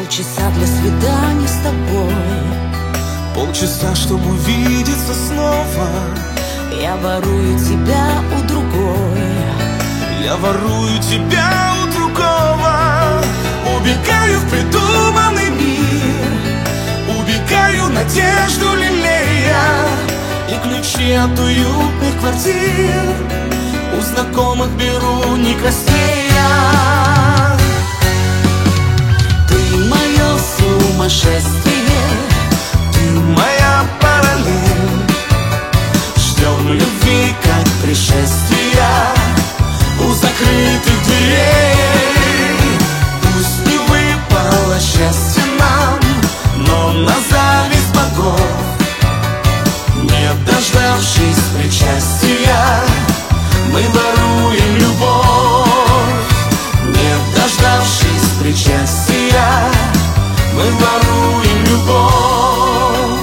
Полчаса для свидания с тобой, полчаса, чтобы увидеться снова. я ворую тебя у другой, Я ворую тебя у другого. Убегаю в придуманный мир, убегаю надежду лелея, и ключи от уютных квартир у знакомых беру не краснея. ты мое сумасшествие, Ты моя параллель. ждем любви как пришествия У закрытых дверей. Пусть не выпало счастье нам, Но на зависть богов, не дождавшись причастия, мы воруем любовь. не дождавшись причастия, Мы воруем любовь.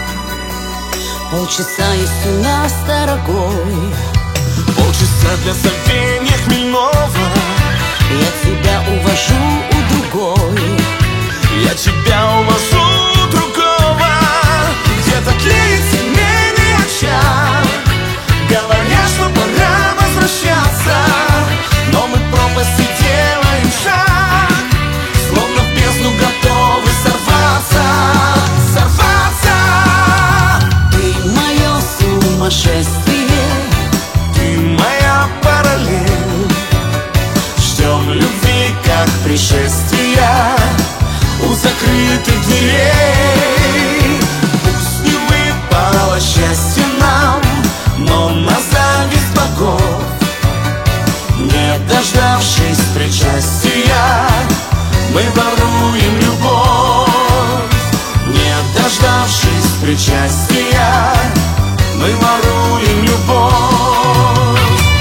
полчаса есть у нас, дорогой, Полчаса для забвения хмельного. я тебя увожу у другой, Я тебя увожу у другого. Где-то тлеет семейный очаг, говоря, что пора возвращаться. Но мы пропасти делаем шаг, словно в бездну готовы сорваться. Сорваться. ты мое сумасшествие, Ты моя параллель. ждем любви как пришествия У закрытых дверей. Пусть не выпало счастье нам, Но на зависть богов, не дождавшись причастия, мы воруем любовь. не дождавшись причастия, Мы воруем любовь.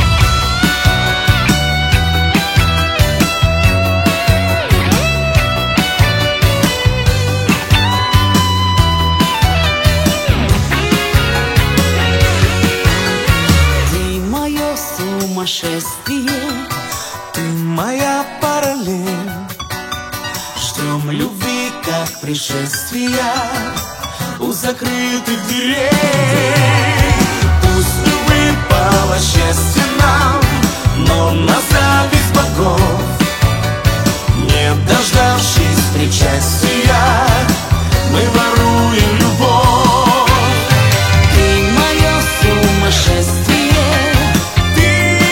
ты мое сумасшествие, Ты моя параллель. ждем любви как пришествия У закрытых дверей. Пусть не выпало счастье нам, Но на зависть богов, не дождавшись причастия, мы воруем любовь. ты мое сумасшествие, Ты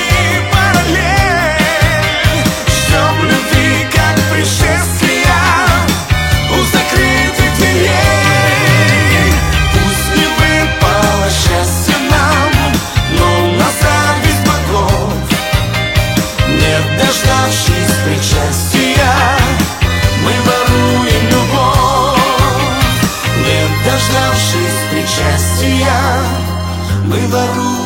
параллель. Ждем любви как пришествия У закрытых дверей. пусть не выпало счастье нам, Но на зависть богов, не дождавшись причастия, мы воруем любовь. не дождавшись причастия, Мы воруем